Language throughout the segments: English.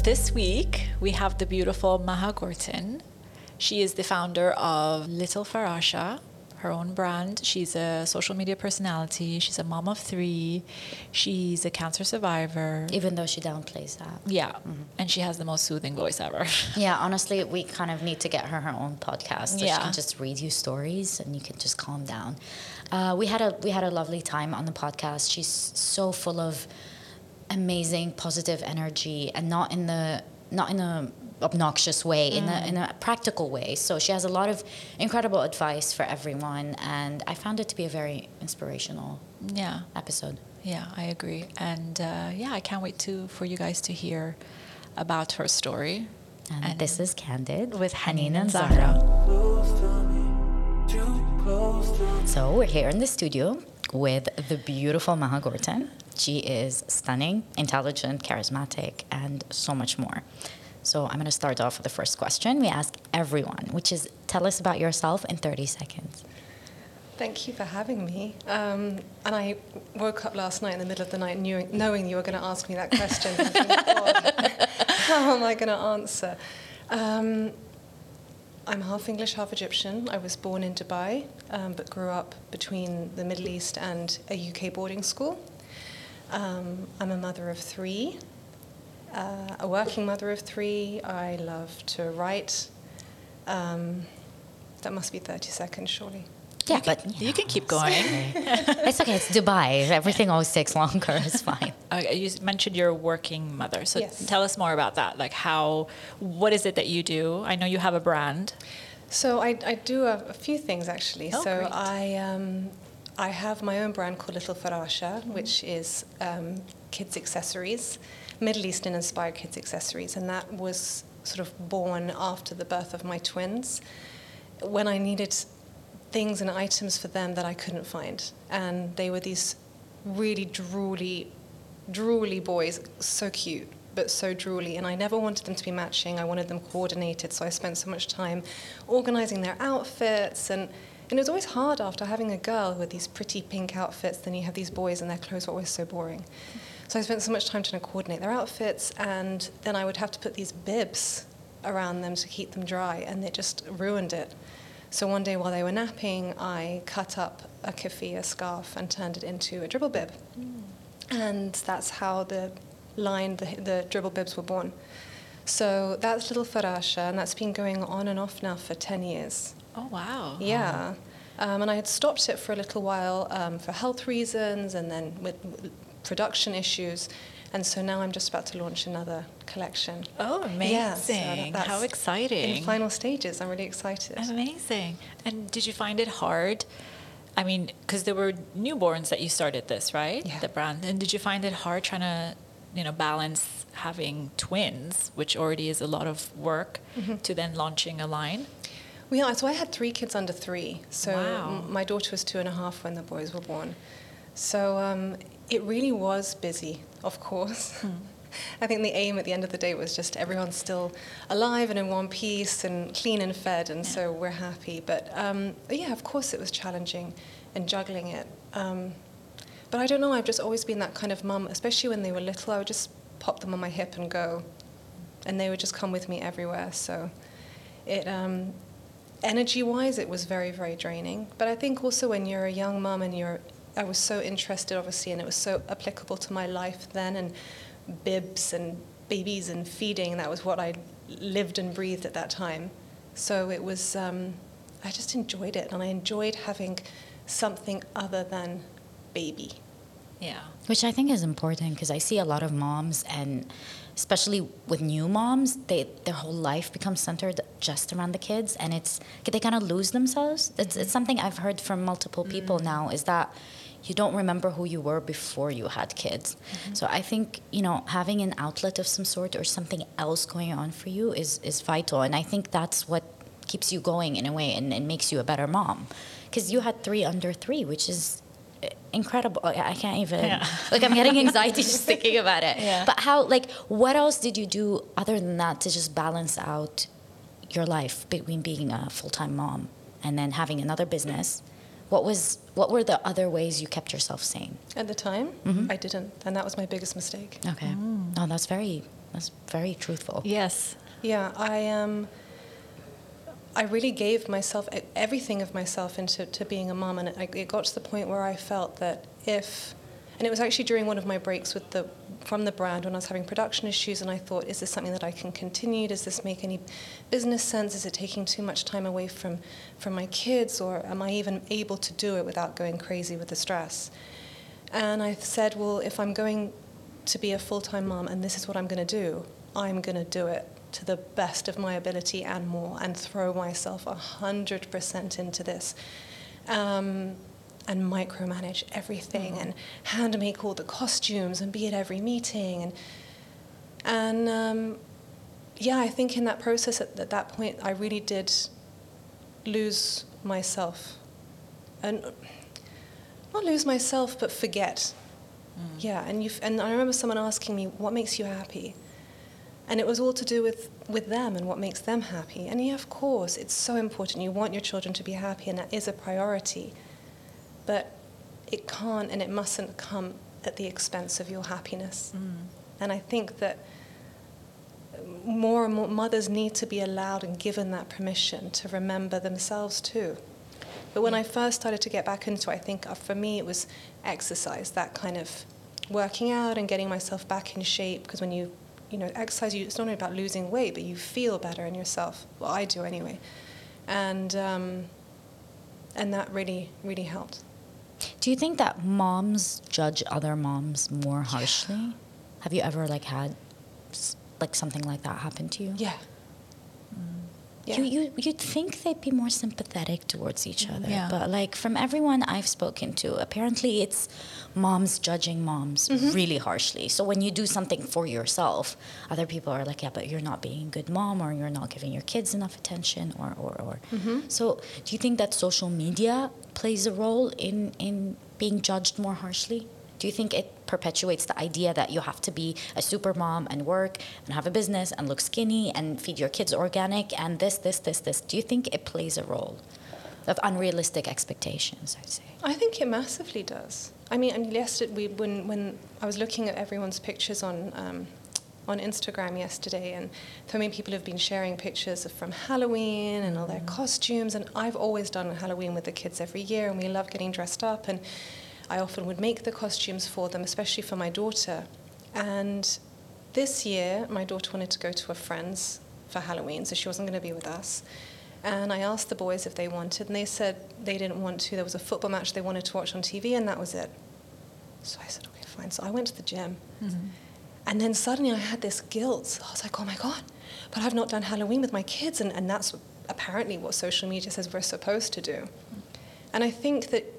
this week we have the beautiful Maha Gorton. She is the founder of Little Farasha, her own brand. She's a social media personality. She's a mom of 3. She's a cancer survivor. Even though she downplays that. Yeah. And she has the most soothing voice ever. Yeah, honestly, we kind of need to get her own podcast so Yeah. she can just read you stories and you can just calm down. We had a lovely time on the podcast. She's so full of amazing positive energy, and not in a obnoxious way, in a practical way. So she has a lot of incredible advice for everyone, and I found it to be a very inspirational episode. Yeah, I agree. And I can't wait for you guys to hear about her story. And this is Candid with Haneen and Zahra. So we're here in the studio with the beautiful Maha Gorton. She is stunning, intelligent, charismatic, and so much more. So I'm going to start off with the first question we ask everyone, which is, tell us about yourself in 30 seconds. Thank you for having me. And I woke up last night in the middle of the night knowing you were going to ask me that question. Thinking, God, how am I going to answer? I'm half English, half Egyptian. I was born in Dubai, but grew up between the Middle East and a UK boarding school. I'm a mother of 3. A working mother of 3. I love to write. That must be 30 seconds, surely. Yeah, You can keep going. It's okay. It's Dubai. Everything always takes longer. It's fine. You mentioned you're a working mother. So Yes. tell us more about that. Like what is it that you do? I know you have a brand. So I do a few things, actually. Oh, so great. I have my own brand called Little Farasha, which is kids' accessories, Middle Eastern inspired kids' accessories. And that was sort of born after the birth of my twins, when I needed things and items for them that I couldn't find. And they were these really drooly boys, so cute, but so drooly. And I never wanted them to be matching. I wanted them coordinated. So I spent so much time organizing their outfits. And it was always hard after having a girl with these pretty pink outfits. Then you have these boys and their clothes were always so boring. So I spent so much time trying to coordinate their outfits. And then I would have to put these bibs around them to keep them dry. And it just ruined it. So one day while they were napping, I cut up a keffiyeh scarf and turned it into a dribble bib. And that's how the dribble bibs were born. So that's Little Farasha, and that's been going on and off now for 10 years. Oh, wow. Yeah. And I had stopped it for a little while for health reasons and then with production issues. And so now I'm just about to launch another collection. Oh, amazing. Yeah, so that's how exciting. in final stages. I'm really excited. Amazing. And did you find it hard? I mean, because there were newborns that you started this, right? Yeah. The brand. And did you find it hard trying to, balance having twins, which already is a lot of work, to then launching a line? Well, yeah, so I had 3 kids under 3. So Wow. my daughter was 2.5 when the boys were born. So it really was busy, of course. I think the aim at the end of the day was just everyone's still alive and in one piece and clean and fed, and so we're happy. But yeah, of course it was challenging and juggling it. But I don't know, I've just always been that kind of mum, especially when they were little. I would just pop them on my hip and go, and they would just come with me everywhere. So it, energy-wise, it was very, very draining. But I think also when you're a young mum and I was so interested, obviously, and it was so applicable to my life then, and bibs and babies and feeding, that was what I lived and breathed at that time. So it was, I just enjoyed it, and I enjoyed having something other than baby. Yeah. Which I think is important, because I see a lot of moms, and especially with new moms, their whole life becomes centered just around the kids, and they kind of lose themselves. It's something I've heard from multiple people now, is that you don't remember who you were before you had kids. So I think, having an outlet of some sort or something else going on for you is vital, and I think that's what keeps you going in a way and makes you a better mom. Because you had 3 under 3, which is incredible. I can't even, I'm getting anxiety just thinking about it. Yeah. But what else did you do other than that to just balance out your life between being a full-time mom and then having another business? What were the other ways you kept yourself sane? At the time, I didn't, and that was my biggest mistake. Okay. Oh, that's very That's very truthful. Yes. Yeah, I really gave myself everything of myself into being a mum, and it got to the point where I felt that and it was actually during one of my breaks from the brand when I was having production issues, and I thought, is this something that I can continue? Does this make any business sense? Is it taking too much time away from my kids, or am I even able to do it without going crazy with the stress? And I said, well, if I'm going to be a full-time mom and this is what I'm going to do, I'm going to do it to the best of my ability and more, and throw myself 100% into this. And micromanage everything, and hand make all the costumes, and be at every meeting, and I think in that process at that point I really did lose myself, and not lose myself, but forget. Yeah, and I remember someone asking me, "What makes you happy?" And it was all to do with them and what makes them happy. And yeah, of course, it's so important. You want your children to be happy, and that is a priority. But it can't and it mustn't come at the expense of your happiness. And I think that more and more mothers need to be allowed and given that permission to remember themselves too. But when I first started to get back into it, I think for me it was exercise, that kind of working out and getting myself back in shape, because when you exercise, it's not only about losing weight, but you feel better in yourself. Well, I do anyway. And that really, really helped. Do you think that moms judge other moms more harshly? Yeah. Have you ever had something like that happen to you? Yeah. Yeah. You'd think they'd be more sympathetic towards each other. Yeah. But from everyone I've spoken to, apparently it's moms judging moms really harshly. So when you do something for yourself, other people are like, yeah, but you're not being a good mom, or you're not giving your kids enough attention, or. So do you think that social media plays a role in being judged more harshly? Do you think it perpetuates the idea that you have to be a super mom and work and have a business and look skinny and feed your kids organic and this? Do you think it plays a role of unrealistic expectations, I'd say? I think it massively does. I mean, and yesterday, when I was looking at everyone's pictures on Instagram yesterday, and so many people have been sharing pictures from Halloween and all their costumes, and I've always done Halloween with the kids every year, and we love getting dressed up, and I often would make the costumes for them, especially for my daughter. And this year, my daughter wanted to go to a friend's for Halloween, so she wasn't going to be with us. And I asked the boys if they wanted, and they said they didn't want to. There was a football match they wanted to watch on TV, and that was it. So I said, okay, fine. So I went to the gym. And then suddenly I had this guilt. I was like, oh my God, but I've not done Halloween with my kids, and that's apparently what social media says we're supposed to do. And I think that,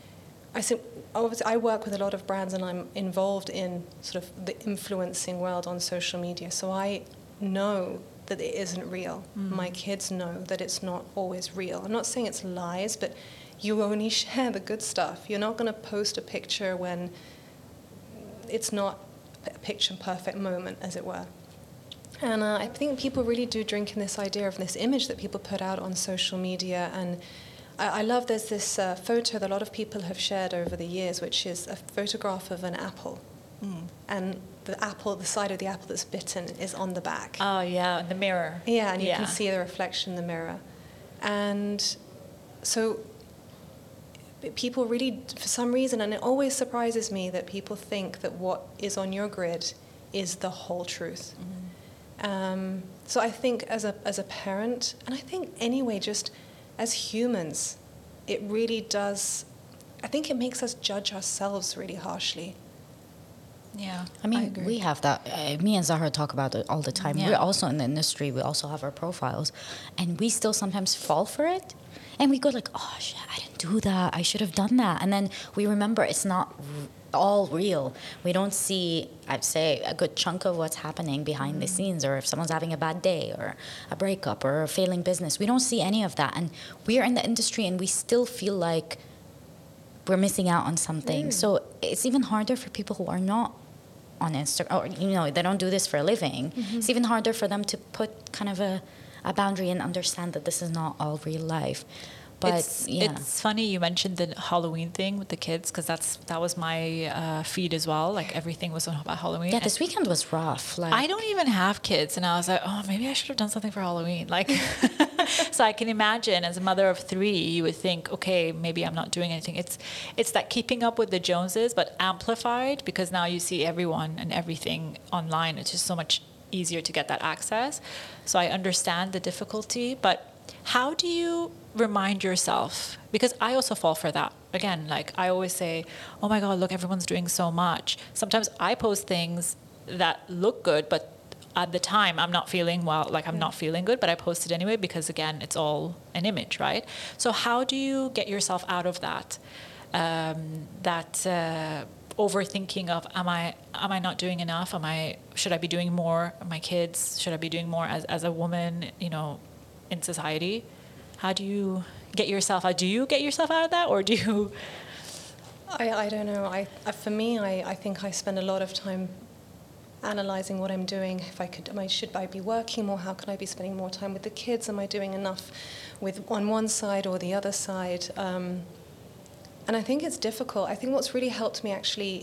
obviously, I work with a lot of brands, and I'm involved in sort of the influencing world on social media. So I know that it isn't real. My kids know that it's not always real. I'm not saying it's lies, but you only share the good stuff. You're not going to post a picture when it's not a picture-perfect moment, as it were. And I think people really do drink in this idea of this image that people put out on social media. And I love there's this photo that a lot of people have shared over the years, which is a photograph of an apple. And the side of the apple that's bitten is on the back. Oh, yeah, in the mirror. Yeah, and you can see the reflection in the mirror. And so people really, for some reason, and it always surprises me that people think that what is on your grid is the whole truth. So I think as a parent, and I think anyway, just as humans, it really does, I think it makes us judge ourselves really harshly. Yeah, I mean, we have that. Me and Zahra talk about it all the time. Yeah. We're also in the industry. We also have our profiles. And we still sometimes fall for it. And we go like, oh, shit, I didn't do that. I should have done that. And then we remember it's not all real. We don't see, I'd say, a good chunk of what's happening behind the scenes, or if someone's having a bad day or a breakup or a failing business. We don't see any of that. And we're in the industry, and we still feel like we're missing out on something. So it's even harder for people who are not on Instagram, or they don't do this for a living. It's even harder for them to put kind of a boundary and understand that this is not all real life. But it's funny you mentioned the Halloween thing with the kids, because that was my feed as well. Like everything was about Halloween. Yeah, this weekend was rough. Like, I don't even have kids, and I was like, oh, maybe I should have done something for Halloween. Like, so I can imagine as a mother of 3, you would think, okay, maybe I'm not doing anything. It's that keeping up with the Joneses, but amplified, because now you see everyone and everything online. It's just so much easier to get that access. So I understand the difficulty, but how do you remind yourself? Because I also fall for that. Again, like I always say, oh my God, look, everyone's doing so much. Sometimes I post things that look good, but at the time I'm not feeling well, like I'm not feeling good, but I post it anyway, because again, it's all an image, right? So how do you get yourself out of that? Overthinking of am I not doing enough? Should I be doing more? My kids, should I be doing more as a woman, in society? How do you get yourself out? Do you get yourself out of that, or do you? I don't know. For me, I think I spend a lot of time analyzing what I'm doing. If I could, should I be working more? How can I be spending more time with the kids? Am I doing enough on one side or the other side? And I think it's difficult. I think what's really helped me actually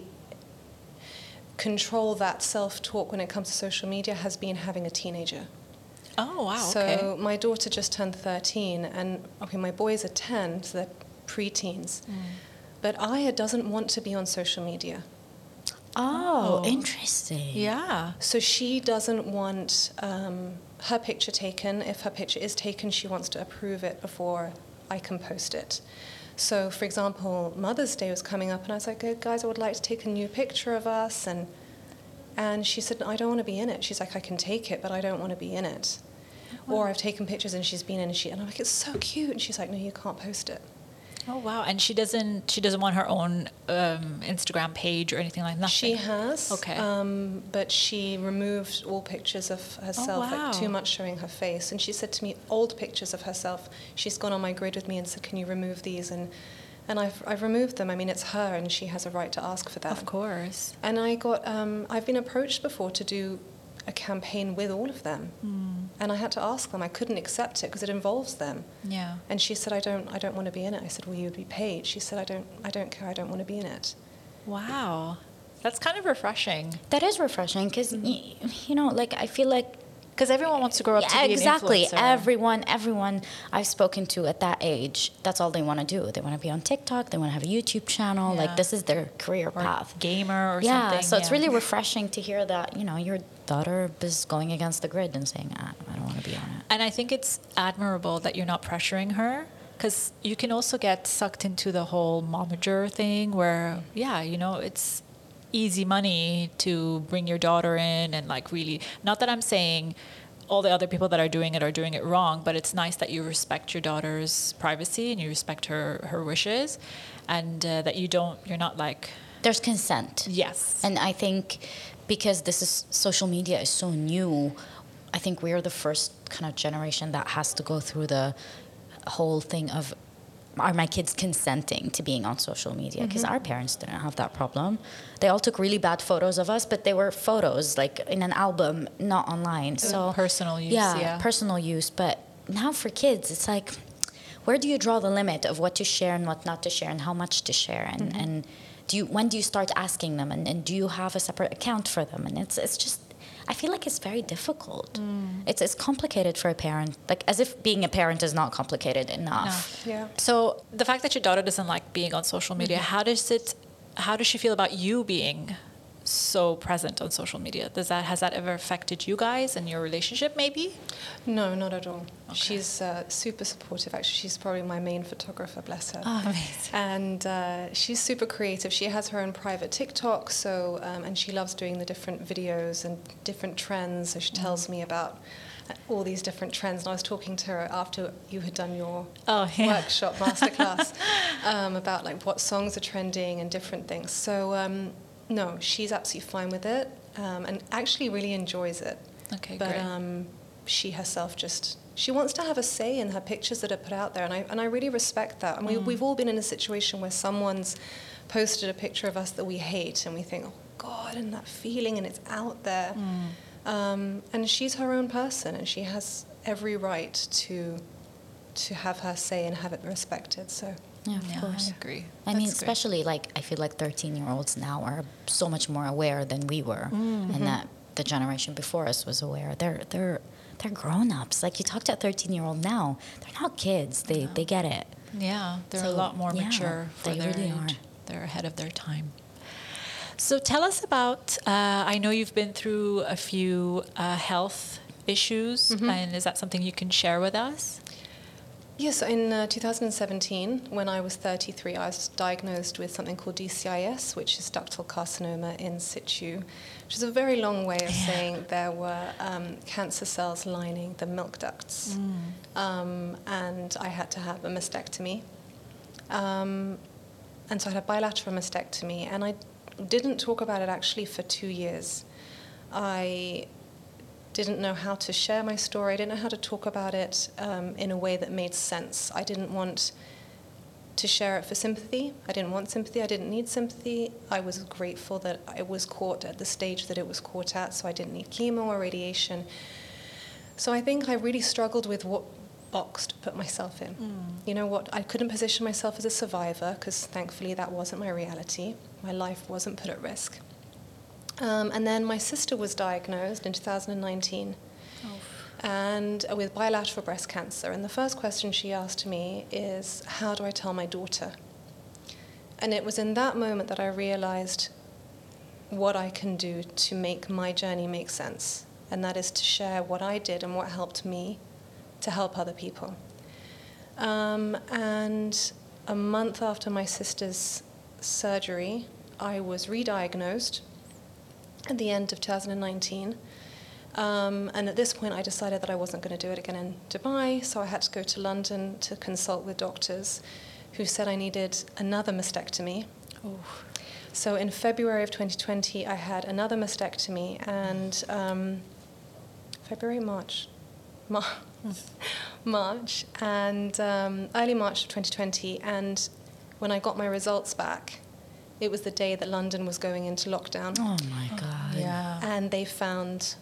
control that self-talk when it comes to social media has been having a teenager. Oh, wow, So okay. my daughter just turned 13, and my boys are 10, so they're preteens. But Aya doesn't want to be on social media. oh, interesting. Yeah. So she doesn't want her picture taken. If her picture is taken, she wants to approve it before I can post it. So, for example, Mother's Day was coming up, and I was like, guys, I would like to take a new picture of us. And she said, I don't want to be in it. She's like, I can take it, but I don't want to be in it. Wow. Or I've taken pictures and she's been in, and I'm like, it's so cute. And she's like, no, you can't post it. Oh, wow. And she doesn't want her own Instagram page or anything like that? She has. Okay. But she removed all pictures of herself, like too much showing her face. And she said to me, old pictures of herself, she's gone on my grid with me and said, can you remove these? And I've removed them. I mean, it's her, and she has a right to ask for that. Of course. And I've been approached before to do a campaign with all of them. And I had to ask them. I couldn't accept it because it involves them. Yeah. And she said, I don't want to be in it. I said, well, you would be paid. She said, I don't care. I don't want to be in it. Wow. That's kind of refreshing. That is refreshing because, like, I feel like... Because everyone wants to grow up to be exactly. an influencer. Everyone I've spoken to at that age, that's all they want to do. They want to be on TikTok. They want to have a YouTube channel. Yeah. Like, this is their career or path. Gamer or something. So it's really refreshing to hear that, your daughter is going against the grid and saying, I don't want to be on it. And I think it's admirable that you're not pressuring her, because you can also get sucked into the whole momager thing where, it's easy money to bring your daughter in and like really, not that I'm saying all the other people that are doing it wrong, but it's nice that you respect your daughter's privacy and you respect her wishes, and that you're not like... There's consent. Yes. And I think because social media is so new, I think we're the first kind of generation that has to go through the whole thing of, are my kids consenting to being on social media? Because our parents didn't have that problem. They all took really bad photos of us, but they were photos like in an album, not online. So personal use. Yeah, personal use. But now for kids, it's like, where do you draw the limit of what to share and what not to share and how much to share? And when do you start asking them? And do you have a separate account for them? And it's just, I feel like it's very difficult. It's complicated for a parent, like as if being a parent is not complicated enough. Yeah. So the fact that your daughter doesn't like being on social media, how does she feel about you being so present on social media? Has that ever affected you guys and your relationship maybe? No, not at all. Okay. She's super supportive. Actually, she's probably my main photographer, bless her. Oh, amazing. And she's super creative. She has her own private TikTok, so and she loves doing the different videos and different trends. So she tells me about all these different trends. And I was talking to her after you had done your workshop, masterclass, about like what songs are trending and different things. So no, she's absolutely fine with it, and actually really enjoys it. Okay, but, great. She herself she wants to have a say in her pictures that are put out there, and I really respect that. And we've all been in a situation where someone's posted a picture of us that we hate, and we think, oh God, and that feeling, and it's out there. And she's her own person, and she has every right to to have her say and have it respected. So Yeah, of course. I agree. I mean, That's great. especially like I feel like 13-year-olds now are so much more aware than we were, and that the generation before us was aware. They're grown-ups. Like you talk to a 13-year-old now, they're not kids. They get it. Yeah, they're a So, lot more yeah, mature for they their really age. are. They're ahead of their time. So tell us about, I know you've been through a few health issues, and is that something you can share with us? yes, in 2017, when I was 33, I was diagnosed with something called DCIS, which is ductal carcinoma in situ, which is a very long way of saying there were cancer cells lining the milk ducts. And I had to have a mastectomy. And so I had a bilateral mastectomy, and I didn't talk about it actually for 2 years. I didn't know how to share my story. I didn't know how to talk about it in a way that made sense. I didn't want to share it for sympathy. I didn't want sympathy. I didn't need sympathy. I was grateful that it was caught at the stage that it was caught at, so I didn't need chemo or radiation. So I think I really struggled with what box to put myself in. You know what? I couldn't position myself as a survivor because thankfully that wasn't my reality. My life wasn't put at risk. And then my sister was diagnosed in 2019 and with bilateral breast cancer. And the first question she asked me is, how do I tell my daughter? And it was in that moment that I realized what I can do to make my journey make sense. And that is to share what I did and what helped me to help other people. And a month after my sister's surgery, I was re-diagnosed at the end of 2019. And at this point, I decided that I wasn't going to do it again in Dubai, so I had to go to London to consult with doctors who said I needed another mastectomy. So in February of 2020, I had another mastectomy, and March, and early March of 2020, and when I got my results back, it was the day that London was going into lockdown. Oh my God. Yeah. And they found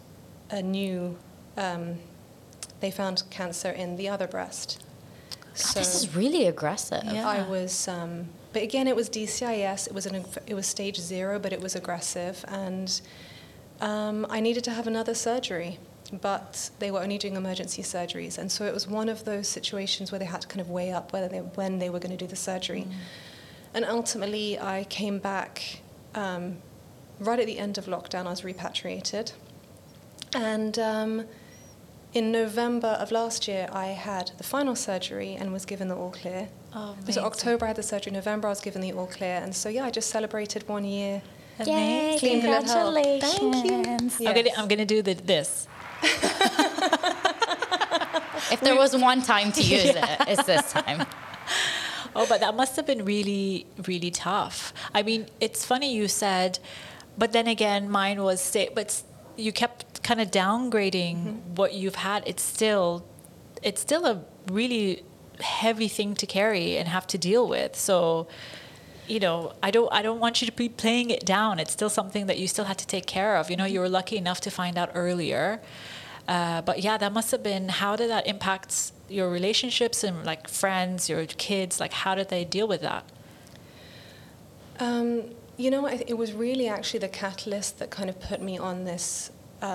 they found cancer in the other breast. God, this is really aggressive. Yeah. I was, but again, it was DCIS. It was stage 0, but it was aggressive, and I needed to have another surgery, but they were only doing emergency surgeries, and so it was one of those situations where they had to kind of weigh up when they were going to do the surgery. And ultimately, I came back right at the end of lockdown. I was repatriated, and in November of last year, I had the final surgery and was given the all clear. Oh, It was October, I had the surgery. November, I was given the all clear. And so, yeah, I just celebrated 1 year. Yay, Clean bill of health. congratulations. Thank you. I'm gonna do this. If there was one time to use it, it's this time. Oh, but that must have been really, really tough. I mean, it's funny you said, but then again, mine was but you kept kind of downgrading what you've had. It's still a really heavy thing to carry and have to deal with. So, you know, I don't want you to be playing it down. It's still something that you still had to take care of. You know, you were lucky enough to find out earlier. But yeah, that must have been, how did that impact your relationships and like friends, your kids? Like, how did they deal with that? You know, it was really actually the catalyst that kind of put me on this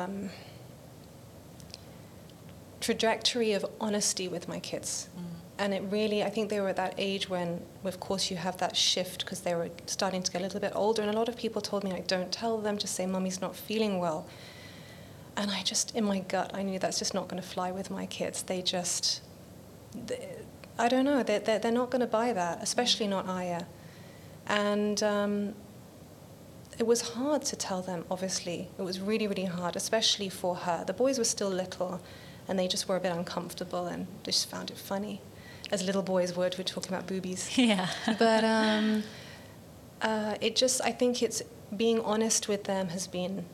trajectory of honesty with my kids. And it really, I think they were at that age when, of course, you have that shift because they were starting to get a little bit older. And a lot of people told me, like, don't tell them, just say, Mummy's not feeling well. And I just, in my gut, I knew that's just not going to fly with my kids. I don't know, they're not going to buy that, especially not Aya. And it was hard to tell them, obviously. It was really, really hard, especially for her. The boys were still little, and they just were a bit uncomfortable and just found it funny, as little boys would. We're talking about boobies. Yeah. But I think it's being honest with them has been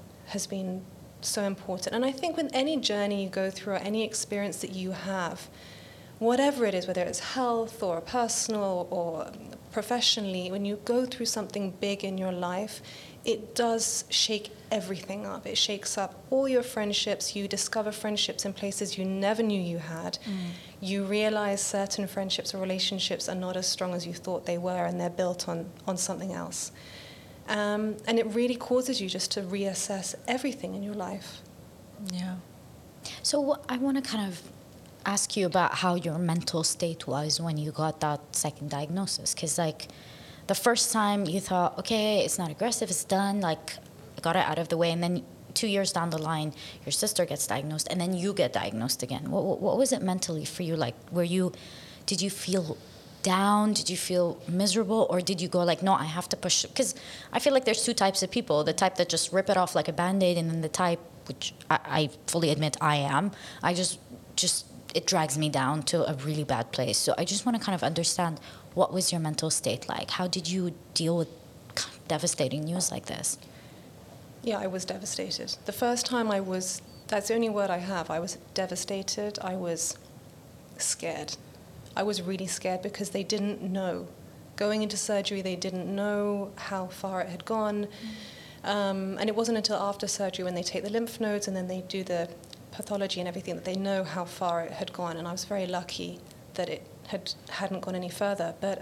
so important. And I think with any journey you go through or any experience that you have, whatever it is, whether it's health or personal or professionally, when you go through something big in your life, it does shake everything up. It shakes up all your friendships. You discover friendships in places you never knew you had. You realize certain friendships or relationships are not as strong as you thought they were, and they're built on something else. And it really causes you just to reassess everything in your life. Yeah. So I want to kind of ask you about how your mental state was when you got that second diagnosis. Because, like, the first time you thought, okay, it's not aggressive, it's done, like, I got it out of the way. And then 2 years down the line, your sister gets diagnosed, and then you get diagnosed again. What was it mentally for you? Like, did you feel down? Did you feel miserable? Or did you go like, no, I have to push? Because I feel like there's two types of people. The type that just rip it off like a Band-Aid, and then the type, which I fully admit I am, I just it drags me down to a really bad place. So I just want to kind of understand, what was your mental state like? How did you deal with devastating news like this? Yeah, I was devastated. The first time that's the only word I have, I was devastated. I was scared. I was really scared because they didn't know. Going into surgery, they didn't know how far it had gone. And it wasn't until after surgery, when they take the lymph nodes and then they do the pathology and everything, that they know how far it had gone. And I was very lucky that it hadn't gone any further. But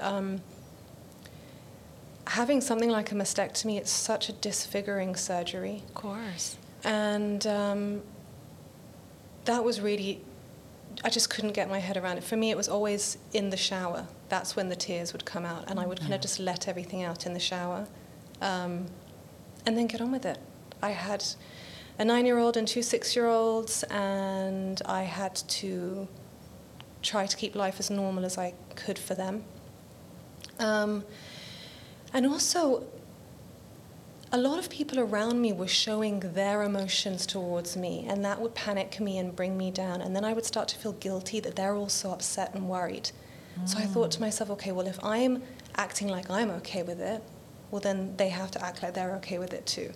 having something like a mastectomy, it's such a disfiguring surgery. Of course. And that was really, I just couldn't get my head around it. For me, it was always in the shower. That's when the tears would come out, and I would kind of just let everything out in the shower, and then get on with it. I had a 9-year-old and 2 6-year-olds, and I had to try to keep life as normal as I could for them. And also, a lot of people around me were showing their emotions towards me, and that would panic me and bring me down. And then I would start to feel guilty that they're also upset and worried. So I thought to myself, okay, well, if I'm acting like I'm okay with it, well, then they have to act like they're okay with it too.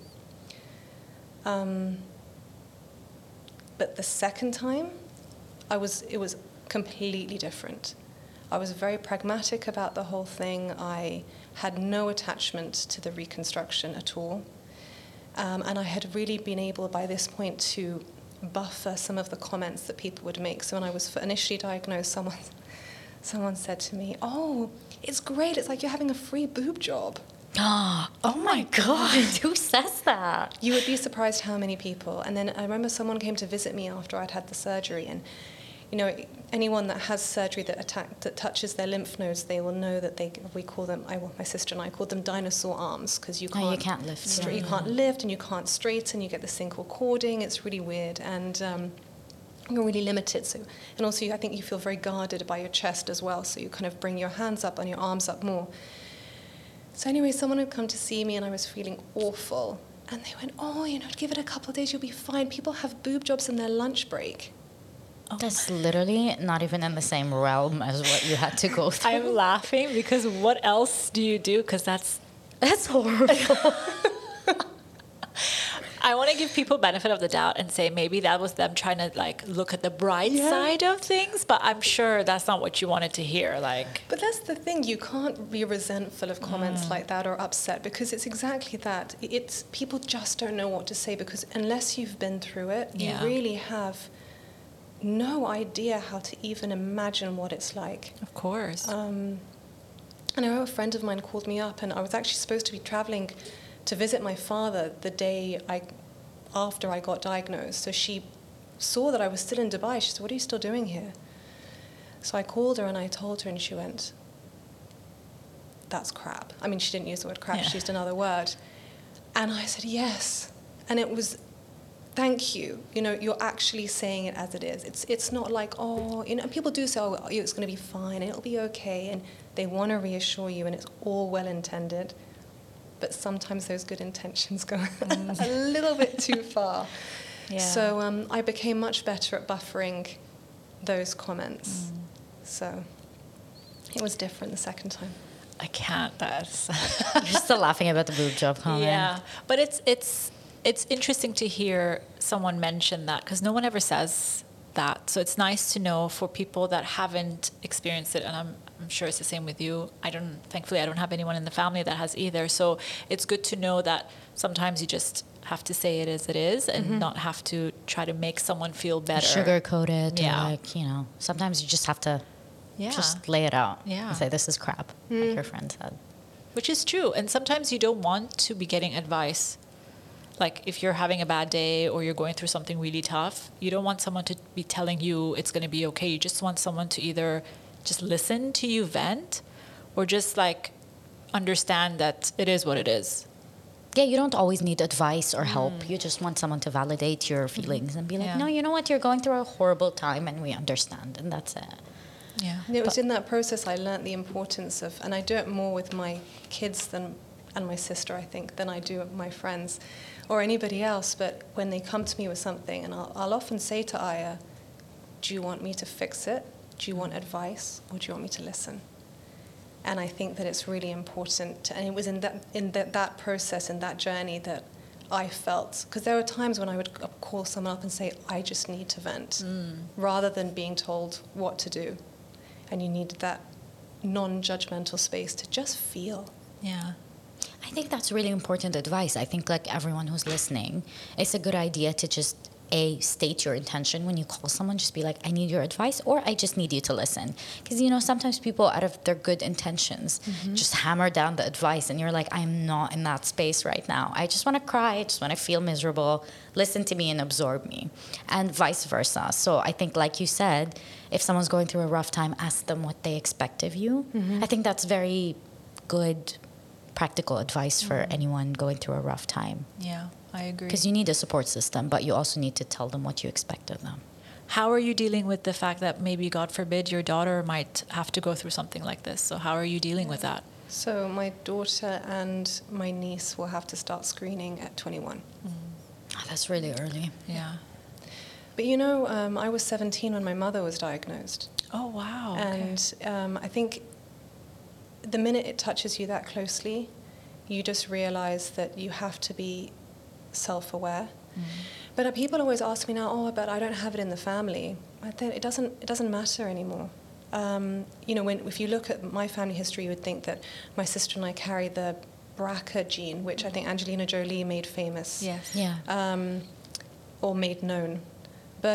But the second time, it was completely different. I was very pragmatic about the whole thing. I had no attachment to the reconstruction at all. And I had really been able, by this point, to buffer some of the comments that people would make. So when I was initially diagnosed, someone said to me, "Oh, it's great. It's like you're having a free boob job." Oh my God, who says that? You would be surprised how many people. And then I remember someone came to visit me after I'd had the surgery, and you know, anyone that has surgery that touches their lymph nodes, they will know that we call them, my sister and I called them dinosaur arms, because you can't lift. You can't lift and you can't straighten. You get this thing called cording. It's really weird, and you're really limited. So, and also, I think you feel very guarded by your chest as well. So you kind of bring your hands up and your arms up more. So anyway, someone had come to see me, and I was feeling awful, and they went, "Oh, give it a couple of days, you'll be fine. People have boob jobs in their lunch break." That's literally not even in the same realm as what you had to go through. I'm laughing because what else do you do? Because that's horrible. I want to give people benefit of the doubt and say maybe that was them trying to look at the bright side of things, but I'm sure that's not what you wanted to hear. But that's the thing, you can't be resentful of comments like that or upset, because it's exactly that. It's people just don't know what to say, because unless you've been through it, you really have no idea how to even imagine what it's like. Of course. And I know a friend of mine called me up, and I was actually supposed to be traveling to visit my father the day after I got diagnosed. So she saw that I was still in Dubai. She said, "What are you still doing here?" So I called her and I told her, and she went, "That's crap." I mean, she didn't use the word crap, she used another word. And I said, "Yes." And it was, "Thank you. You're actually saying it as it is. It's not like, people do say, oh, it's going to be fine and it'll be okay." And they want to reassure you, and it's all well intended. But sometimes those good intentions go a little bit too far. Yeah. So I became much better at buffering those comments. So it was different the second time. I can't. You're still laughing about the boob job comment. Yeah, but it's interesting to hear someone mention that, because no one ever says that. So it's nice to know for people that haven't experienced it, and I'm sure it's the same with you. Thankfully, I don't have anyone in the family that has either. So it's good to know that sometimes you just have to say it as it is and not have to try to make someone feel better. Sugarcoat it. Yeah. Or like, you know, sometimes you just have to Yeah. just lay it out. Yeah. And say, this is crap, like your friend said. Which is true. And sometimes you don't want to be getting advice. Like if you're having a bad day or you're going through something really tough, you don't want someone to be telling you it's going to be okay. You just want someone to either just listen to you vent or just like understand that it is what it is. Yeah, you don't always need advice or help. You just want someone to validate your feelings and be like, Yeah. no, you know what? You're going through a horrible time and we understand. And that's it. Yeah. And it was in that process I learnt the importance of, and I do it more with my kids and my sister, I think, than I do with my friends or anybody else. But when they come to me with something, and I'll often say to Aya, do you want me to fix it? Do you want advice? Or do you want me to listen? And I think that it's really important. And it was in that process, in that journey that I felt, because there were times when I would call someone up and say, I just need to vent, rather than being told what to do. And you needed that non-judgmental space to just feel. Yeah. I think that's really important advice. I think like everyone who's listening, it's a good idea to just state your intention when you call someone. Just be like, I need your advice, or I just need you to listen. Because, you know, sometimes people out of their good intentions just hammer down the advice and you're like, I'm not in that space right now. I just want to cry. I just want to feel miserable. Listen to me and absorb me, and vice versa. So I think, like you said, if someone's going through a rough time, ask them what they expect of you. I think that's very good practical advice for anyone going through a rough time. Yeah, I agree. Because you need a support system, but you also need to tell them what you expect of them. How are you dealing with the fact that maybe, God forbid, your daughter might have to go through something like this? So how are you dealing with that? So my daughter and my niece will have to start screening at 21. Oh, that's really early. Yeah. But you know, I was 17 when my mother was diagnosed. Oh, wow. And I think the minute it touches you that closely, you just realize that you have to be self-aware. But people always ask me now, oh, but I don't have it in the family. I think it doesn't matter anymore. You know, if you look at my family history, you would think that my sister and I carry the BRCA gene, which I think Angelina Jolie made famous. Yes. Yeah. Or made known. But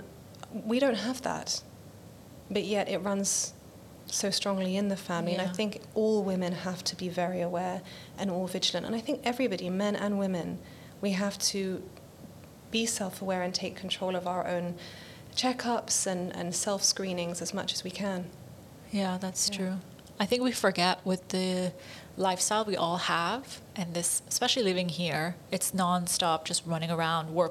we don't have that. But yet it runs so strongly in the family. Yeah. And I think all women have to be very aware and all vigilant. And I think everybody, men and women, we have to be self-aware and take control of our own checkups and self-screenings as much as we can. Yeah, that's true. I think we forget with the lifestyle we all have, and this, especially living here, it's nonstop, just running around, work.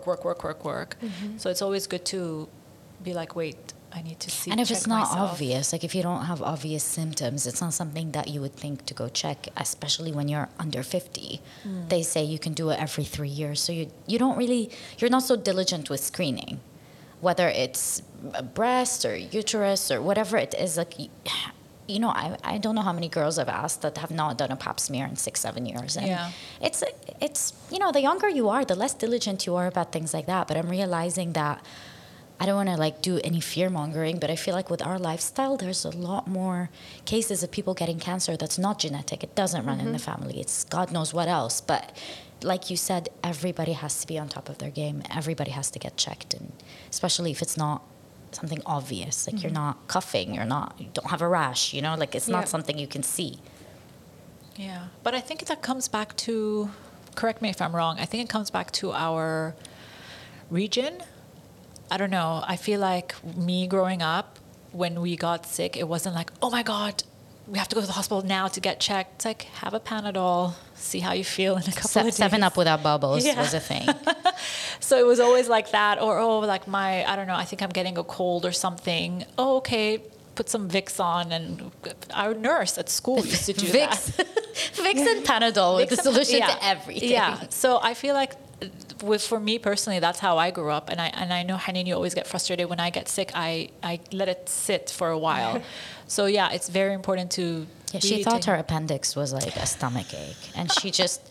So it's always good to be like, wait, I need to see. And if check it's not myself. obvious, like if you don't have obvious symptoms, it's not something that you would think to go check, especially when you're under 50. They say you can do it every 3 years. So you don't really, you're not so diligent with screening, whether it's a breast or uterus or whatever it is. Like, you know, I don't know how many girls I've asked that have not done a pap smear in 6-7 years. And Yeah. it's, you know, the younger you are, the less diligent you are about things like that. But I'm realizing that I don't want to like do any fear mongering, but I feel like with our lifestyle, there's a lot more cases of people getting cancer that's not genetic. It doesn't run in the family. It's God knows what else. But like you said, everybody has to be on top of their game. Everybody has to get checked, and especially if it's not something obvious, like you're not coughing, you don't have a rash, you know, like it's not something you can see. Yeah, but I think that comes back to, correct me if I'm wrong, I think it comes back to our region. I don't know. I feel like me growing up, when we got sick, it wasn't like, oh my God, we have to go to the hospital now to get checked. It's like, have a Panadol, see how you feel in a couple of days. 7-Up without bubbles was a thing. So it was always like that, or, oh, like I don't know, I think I'm getting a cold or something. Oh, okay, put some Vicks on. And our nurse at school used to do that. Vicks and Panadol were the solution to everything. Yeah, so I feel like for me personally, that's how I grew up. And I know, Hanin, you always get frustrated when I get sick. I let it sit for a while. So yeah, it's very important to... Yeah, she thought her appendix was like a stomach ache. And she just,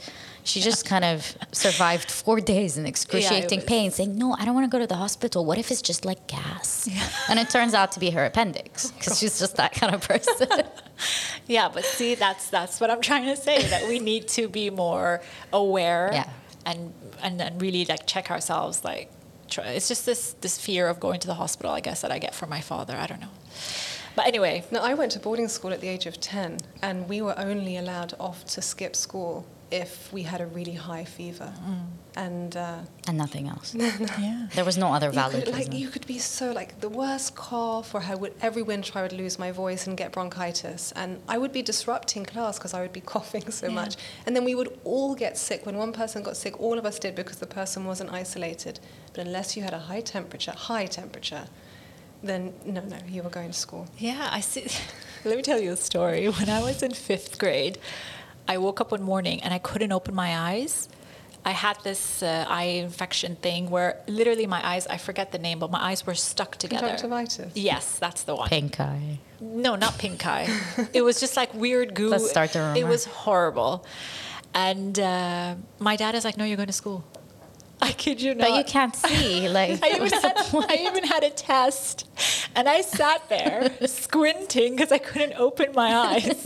She just kind of survived 4 days in excruciating pain, saying, no, I don't want to go to the hospital. What if it's just like gas? Yeah. And it turns out to be her appendix, because she's just that kind of person. Yeah, but see, that's what I'm trying to say, that we need to be more aware and really like check ourselves. Like, it's just this fear of going to the hospital, I guess, that I get from my father. I don't know. But anyway. No, I went to boarding school at the age of 10, and we were only allowed off to skip school if we had a really high fever. And nothing else. Yeah. There was no other valid reason. You could be so like the worst cough, or every winter I would lose my voice and get bronchitis, and I would be disrupting class because I would be coughing so much. And then we would all get sick. When one person got sick, all of us did, because the person wasn't isolated. But unless you had a high temperature, then no, you were going to school. Yeah, I see. Let me tell you a story. When I was in 5th grade, I woke up one morning and I couldn't open my eyes. I had this eye infection thing where literally my eyes, I forget the name, but my eyes were stuck together. Conjunctivitis? Yes, that's the one. Pink eye. No, not pink eye. It was just like weird goo. Let's start the rumor. It was horrible. And my dad is like, no, you're going to school. I kid you not. But you can't see. Like, I even had a test, and I sat there squinting because I couldn't open my eyes.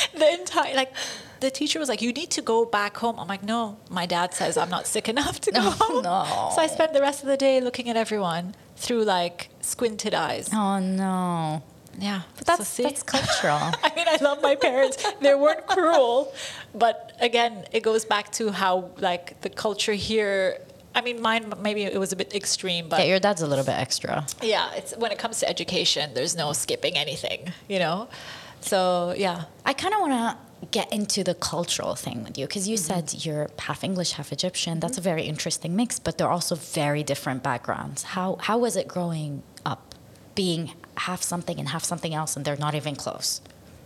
The teacher was like, "You need to go back home." I'm like, "No, my dad says I'm not sick enough to go home." No. So I spent the rest of the day looking at everyone through like squinted eyes. Oh no. Yeah, But that's cultural. I mean, I love my parents. They weren't cruel, but again, it goes back to how like the culture here. I mean, mine, maybe it was a bit extreme, but... Yeah, your dad's a little bit extra. Yeah, it's when it comes to education, there's no skipping anything, you know? So, yeah. I kind of want to get into the cultural thing with you, because you said you're half English, half Egyptian. That's a very interesting mix, but they're also very different backgrounds. How was it growing up, being half something and half something else, and they're not even close?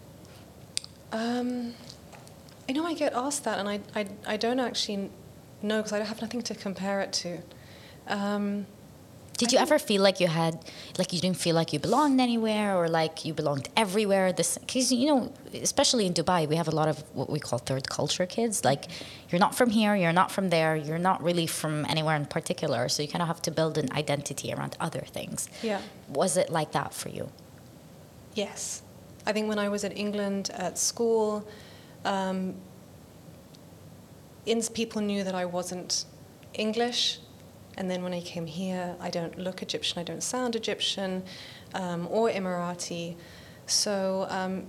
I know I get asked that, and I don't actually... No, because I have nothing to compare it to. Did you ever feel like you didn't feel like you belonged anywhere, or like you belonged everywhere? Because, you know, especially in Dubai, we have a lot of what we call third culture kids. Like, you're not from here, you're not from there, you're not really from anywhere in particular. So you kind of have to build an identity around other things. Yeah. Was it like that for you? Yes. I think when I was in England at school, people knew that I wasn't English, and then when I came here, I don't look Egyptian, I don't sound Egyptian, or Emirati. So,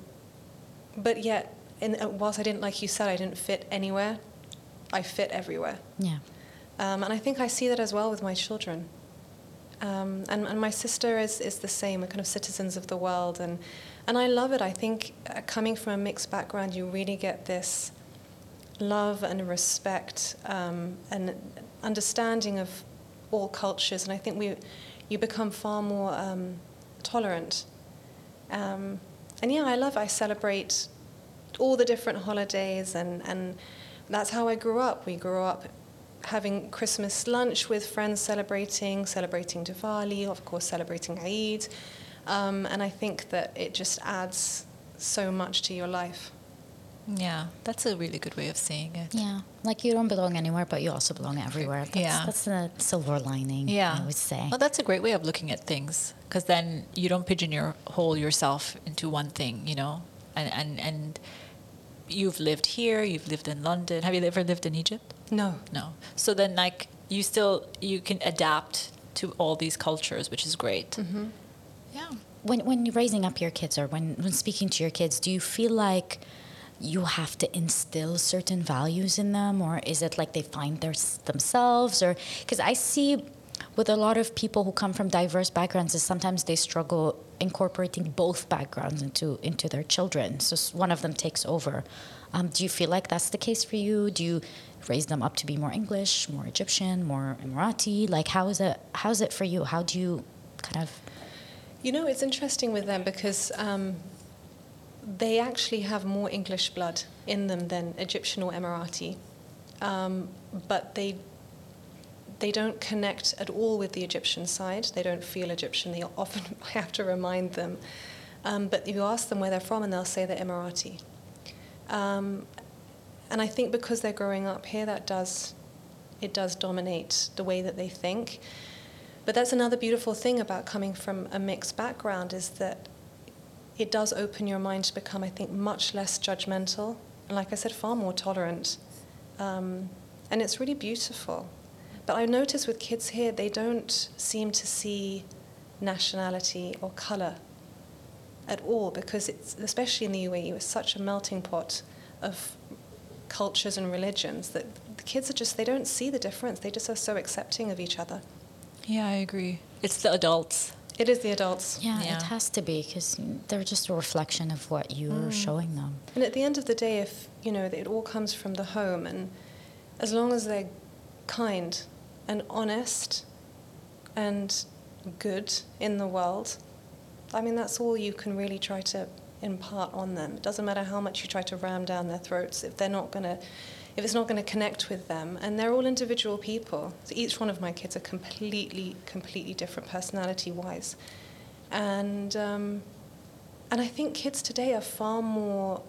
but yet, whilst I didn't, like you said, I didn't fit anywhere, I fit everywhere. Yeah. And I think I see that as well with my children. And my sister is the same, we're kind of citizens of the world, and I love it. I think coming from a mixed background, you really get this love and respect and understanding of all cultures, and I think you become far more tolerant. And yeah, I celebrate all the different holidays, and that's how I grew up. We grew up having Christmas lunch with friends, celebrating Diwali, of course celebrating Eid, and I think that it just adds so much to your life. Yeah, that's a really good way of seeing it. Yeah, like you don't belong anywhere, but you also belong everywhere. That's a silver lining, I would say. Well, that's a great way of looking at things, because then you don't pigeonhole yourself into one thing, you know? And you've lived here, you've lived in London. Have you ever lived in Egypt? No. So then, like, you can adapt to all these cultures, which is great. Mm-hmm. Yeah. When you're raising up your kids, or when speaking to your kids, do you feel like you have to instill certain values in them, or is it like they find themselves? Or because I see with a lot of people who come from diverse backgrounds is sometimes they struggle incorporating both backgrounds into their children, so one of them takes over. Do you feel like that's the case for you? Do you raise them up to be more English, more Egyptian, more Emirati? Like, how's it for you? How do you kind of... You know, it's interesting with them because they actually have more English blood in them than Egyptian or Emirati, but they don't connect at all with the Egyptian side. They don't feel Egyptian. They often, I have to remind them. But you ask them where they're from, and they'll say they're Emirati. And I think because they're growing up here, it does dominate the way that they think. But that's another beautiful thing about coming from a mixed background, is that it does open your mind to become, I think, much less judgmental. And like I said, far more tolerant. And it's really beautiful. But I notice with kids here, they don't seem to see nationality or colour at all, because it's, especially in the UAE, it's such a melting pot of cultures and religions that the kids are just, they don't see the difference. They just are so accepting of each other. Yeah, I agree. It's the adults. It is the adults. Yeah, Yeah. it has to be, because they're just a reflection of what you're showing them. And at the end of the day, if, it all comes from the home, and as long as they're kind and honest and good in the world, I mean, that's all you can really try to impart on them. It doesn't matter how much you try to ram down their throats if it's not going to connect with them. And they're all individual people. So each one of my kids are completely different personality-wise. And I think kids today are far more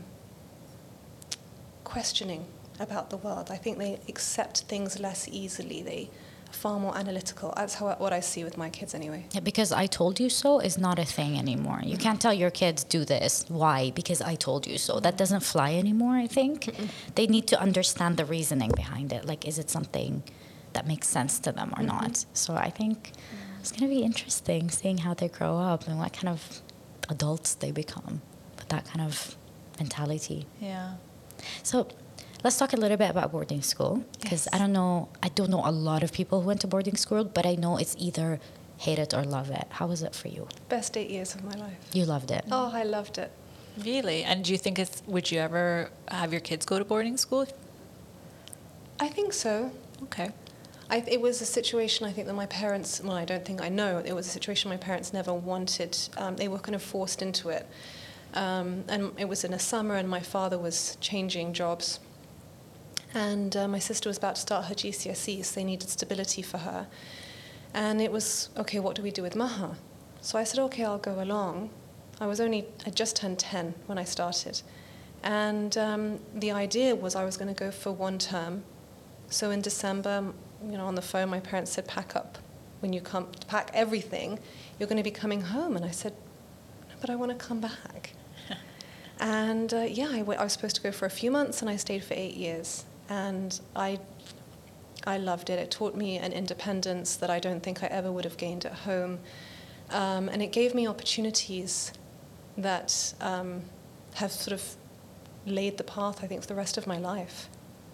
questioning about the world. I think they accept things less easily. They are far more analytical. That's what I see with my kids anyway. Yeah, because I told you so is not a thing anymore. You can't tell your kids, do this. Why? Because I told you so. That doesn't fly anymore, I think. They need to understand the reasoning behind it. Like, is it something that makes sense to them or not? So I think it's going to be interesting seeing how they grow up and what kind of adults they become with that kind of mentality. Yeah. So let's talk a little bit about boarding school, because Yes. I don't know a lot of people who went to boarding school, but I know it's either hate it or love it. How was it for you? Best 8 years of my life. You loved it. Oh, I loved it. Really? And do you think would you ever have your kids go to boarding school? I think so. Okay. It was a situation, I think, that my parents, well, I don't think I know, it was a situation my parents never wanted. They were kind of forced into it. And it was in a summer, and my father was changing jobs. And my sister was about to start her GCSEs, so they needed stability for her. And it was, okay, what do we do with Maha? So I said, okay, I'll go along. I just turned 10 when I started. And the idea was I was going to go for 1 term. So in December, on the phone, my parents said, pack up. When you come, pack everything, you're going to be coming home. And I said, no, but I want to come back. And I was supposed to go for a few months, and I stayed for 8 years. And I loved it. It taught me an independence that I don't think I ever would have gained at home. And it gave me opportunities that have sort of laid the path, I think, for the rest of my life.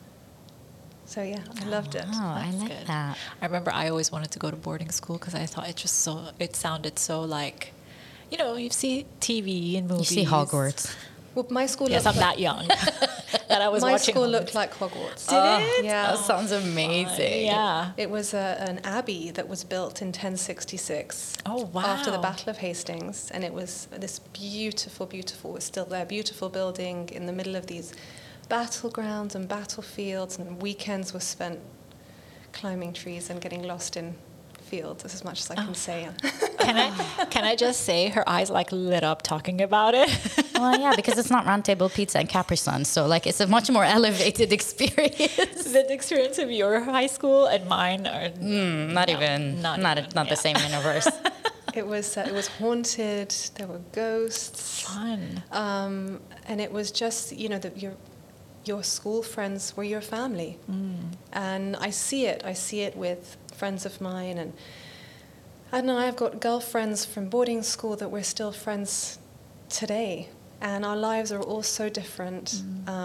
So yeah, I loved it. Oh, I That's like good. that. I remember I always wanted to go to boarding school because I thought it sounded so like, you see TV and You movies. see Hogwarts. Well, my school Yes, looked I'm like, that young that I was my watching. school Hogwarts. looked like Hogwarts. Did it? Yeah. That sounds amazing. Yeah. It was an abbey that was built in 1066. Oh, wow. After the Battle of Hastings, and it was this beautiful, it's still there, beautiful building in the middle of these battlegrounds and battlefields, and weekends were spent climbing trees and getting lost in fields. That's as much as I can say. Can I just say her eyes like lit up talking about it? Well, yeah, because it's not Round Table Pizza and Capri Sun, so like it's a much more elevated experience. The experience of your high school and mine are Not the same universe. It was haunted. There were ghosts. fun. And it was just, your school friends were your family. And I see it with friends of mine. And I don't know, I've got girlfriends from boarding school that we're still friends today. And our lives are all so different.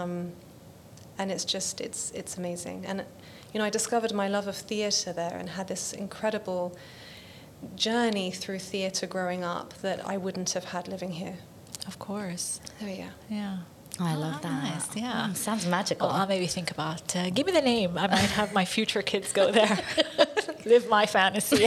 And it's amazing. And, I discovered my love of theatre there and had this incredible journey through theatre growing up that I wouldn't have had living here. Of course. There we go. Yeah. Oh, I love that. Nice. Yeah. Sounds magical. Well, I'll maybe think about, give me the name. I might have my future kids go there. Live my fantasy.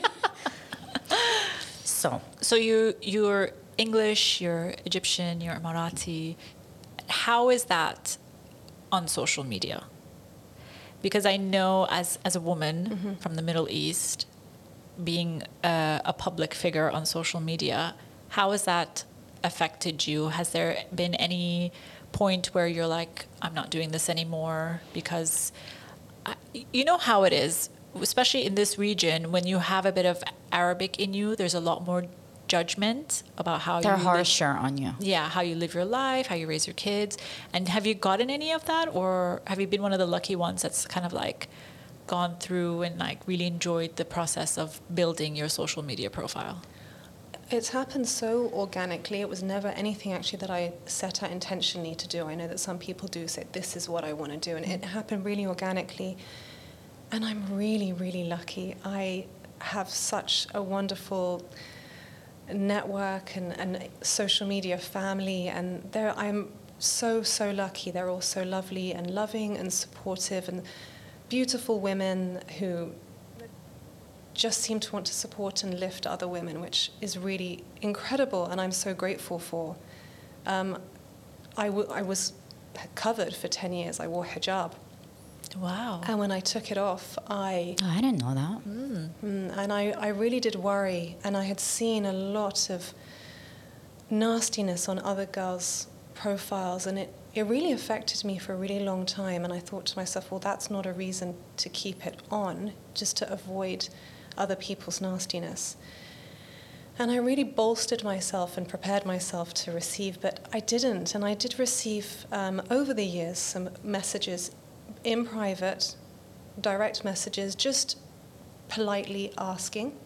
So you're English, you're Egyptian, you're Emirati. How is that on social media? Because I know as a woman from the Middle East, being a public figure on social media, how has that affected you? Has there been any point where you're like, I'm not doing this anymore? Because you know how it is, especially in this region, when you have a bit of Arabic in you, there's a lot more judgment about how They're you harsher on you. yeah, how you live your life, how you raise your kids. And have you gotten any of that, or have you been one of the lucky ones that's kind of like gone through and like really enjoyed the process of building your social media profile? It's happened so organically. It was never anything actually that I set out intentionally to do. I know that some people do say, this is what I want to do. And it happened really organically. And I'm really, really lucky. I have such a wonderful network and social media family. And I'm so, so lucky. They're all so lovely and loving and supportive and beautiful women who just seem to want to support and lift other women, which is really incredible, and I'm so grateful for. I was covered for 10 years. I wore hijab. Wow. And when I took it off, I didn't know that. and I really did worry, and I had seen a lot of nastiness on other girls' profiles, and it really affected me for a really long time. And I thought to myself, well, that's not a reason to keep it on, just to avoid other people's nastiness. And I really bolstered myself and prepared myself to receive, but I didn't. And I did receive, over the years, some messages in private, direct messages, just politely asking.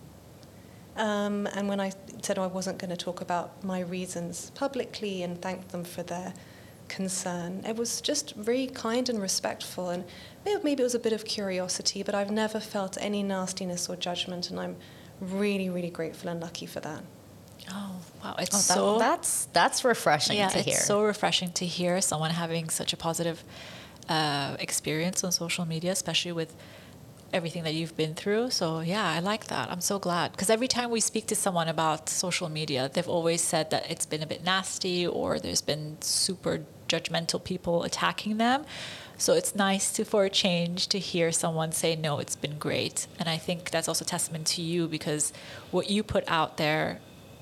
And when I said I wasn't going to talk about my reasons publicly and thanked them for their concern, it was just very kind and respectful, and maybe it was a bit of curiosity, but I've never felt any nastiness or judgment, and I'm really, really grateful and lucky for that. Oh, wow. That's refreshing to hear. It's so refreshing to hear someone having such a positive experience on social media, especially with everything that you've been through. So yeah, I like that. I'm so glad, because every time we speak to someone about social media, they've always said that it's been a bit nasty, or there's been super judgmental people attacking them. So it's nice for a change to hear someone say, no, it's been great. And I think that's also testament to you, because what you put out there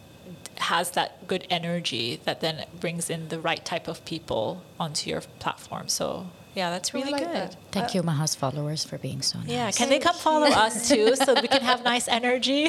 has that good energy that then brings in the right type of people onto your platform. So yeah, that's really like good. that. Thank you, Maha's followers, for being so nice. Yeah, can they come follow us too, so we can have nice energy?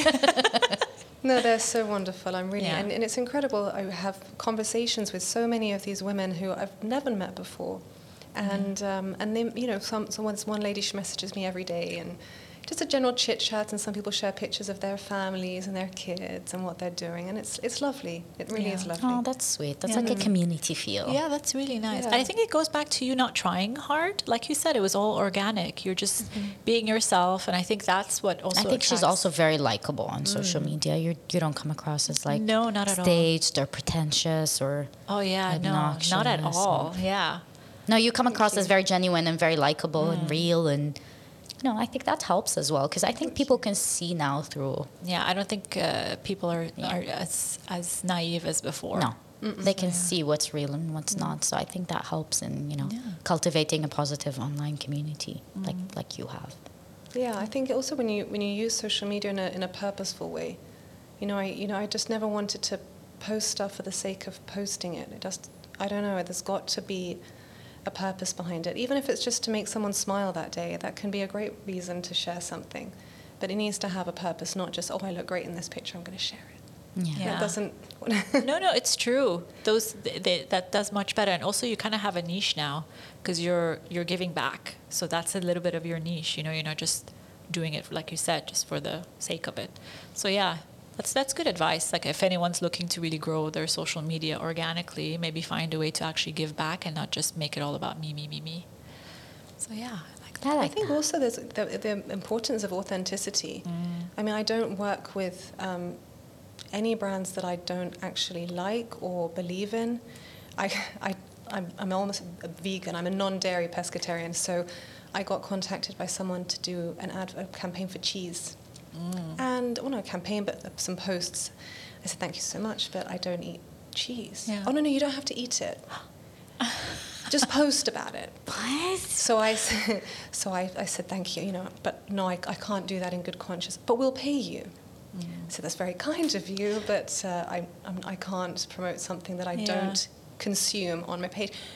No, they're so wonderful. I'm really, Yeah. and it's incredible. I have conversations with so many of these women who I've never met before, and they, you know, one lady, she messages me every day, and just a general chit chat, and some people share pictures of their families and their kids and what they're doing, and it's lovely. It really is lovely. Oh, that's sweet. That's Yeah. like a community feel. Yeah, that's really nice. Yeah. And I think it goes back to you not trying hard. Like you said, it was all organic. You're just being yourself, and I think that's what also I think she's attracts- also very likable on social media. You don't come across as like No, not at all. staged or pretentious or Oh yeah, no, not at obnoxious all. Yeah. no. You come across as very genuine and very likable and real, and you know, I think that helps as well, because I think people can see now through. Yeah, I don't think people are as naive as before. No, they can see what's real and what's not. So I think that helps in cultivating a positive online community like you have. Yeah, I think also when you use social media in a purposeful way, I just never wanted to post stuff for the sake of posting it. I don't know. There's got to be a purpose behind it, even if it's just to make someone smile that day. That can be a great reason to share something, but it needs to have a purpose, not just, oh, I look great in this picture, I'm going to share it. Yeah. It doesn't. No, it's true. That does much better, and also you kind of have a niche now, because you're giving back. So that's a little bit of your niche. You know, you're not just doing it, like you said, just for the sake of it. So yeah, that's good advice. Like if anyone's looking to really grow their social media organically, maybe find a way to actually give back and not just make it all about me. So yeah, I think also there's the importance of authenticity. I mean, I don't work with any brands that I don't actually like or believe in. I'm almost a vegan. I'm a non-dairy pescatarian. So I got contacted by someone to do a campaign for cheese. And, not a campaign, but some posts. I said, thank you so much, but I don't eat cheese. Yeah. Oh, no, you don't have to eat it. Just post about it. What? So I said, thank you, but no, I can't do that in good conscience. But we'll pay you. So that's very kind of you, but I can't promote something that I don't consume on my page.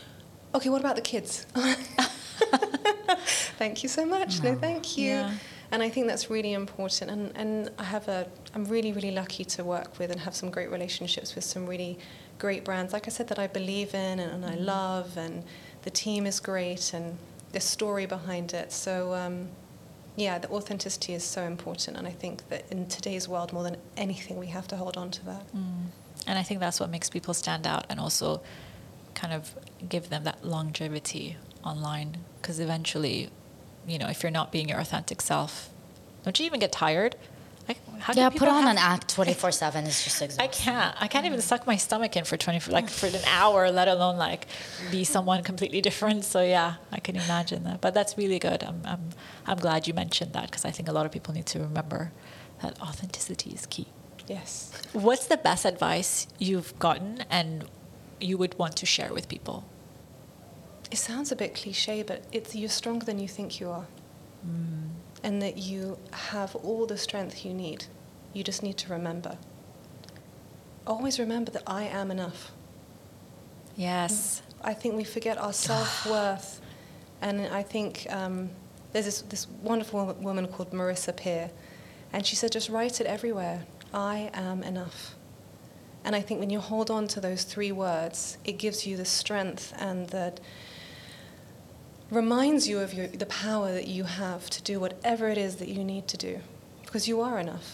okay, what about the kids? Thank you so much. No, thank you. Yeah. And I think that's really important. And I'm really, really lucky to work with and have some great relationships with some really great brands, like I said, that I believe in and I love, and the team is great and the story behind it. So, yeah, the authenticity is so important. And I think that in today's world, more than anything, we have to hold on to that. And I think that's what makes people stand out and also kind of give them that longevity online. Because eventually, you know, if you're not being your authentic self, don't you even get tired? Like, how do Yeah, people put on have- an act 24/7 is just exhausting. I can't even suck my stomach in for for an hour, let alone like be someone completely different. So yeah, I can imagine that. But that's really good. I'm glad you mentioned that, because I think a lot of people need to remember that authenticity is key. Yes. What's the best advice you've gotten and you would want to share with people? It sounds a bit cliche, but you're stronger than you think you are. And that you have all the strength you need. You just need to remember. Always remember that I am enough. Yes. I think we forget our self-worth. And I think there's this wonderful woman called Marissa Peer. And she said, just write it everywhere. I am enough. And I think when you hold on to those 3 words, it gives you the strength and that reminds you of the power that you have to do whatever it is that you need to do, because you are enough.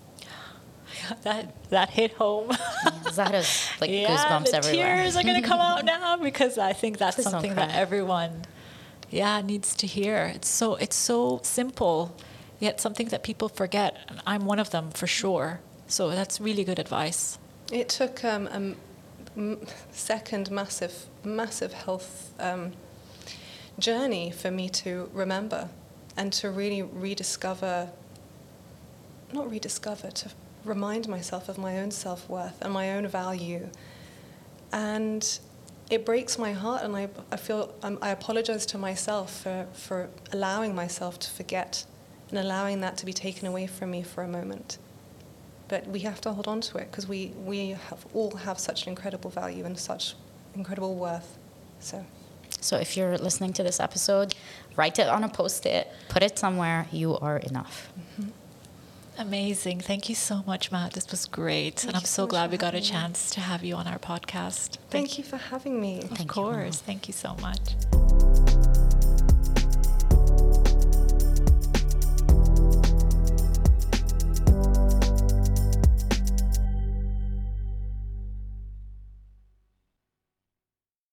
That hit home. That is like Yeah, goosebumps the everywhere. tears are going to come out now, because I think that's Please don't something that cry. everyone, needs to hear. It's so simple, yet something that people forget. And I'm one of them for sure. So that's really good advice. It took second massive health journey for me to remember and to really to remind myself of my own self-worth and my own value. And it breaks my heart, and I feel I apologize to myself for allowing myself to forget and allowing that to be taken away from me for a moment. But we have to hold on to it, because we all have such an incredible value and such incredible worth. So if you're listening to this episode, write it on a Post-it, put it somewhere. You are enough. Amazing. Thank you so much, Matt. This was great. Thank And I'm you so so much glad for we got a having me. chance to have you on our podcast. Thank you for having me. Of Thank you, course. Thank you so much.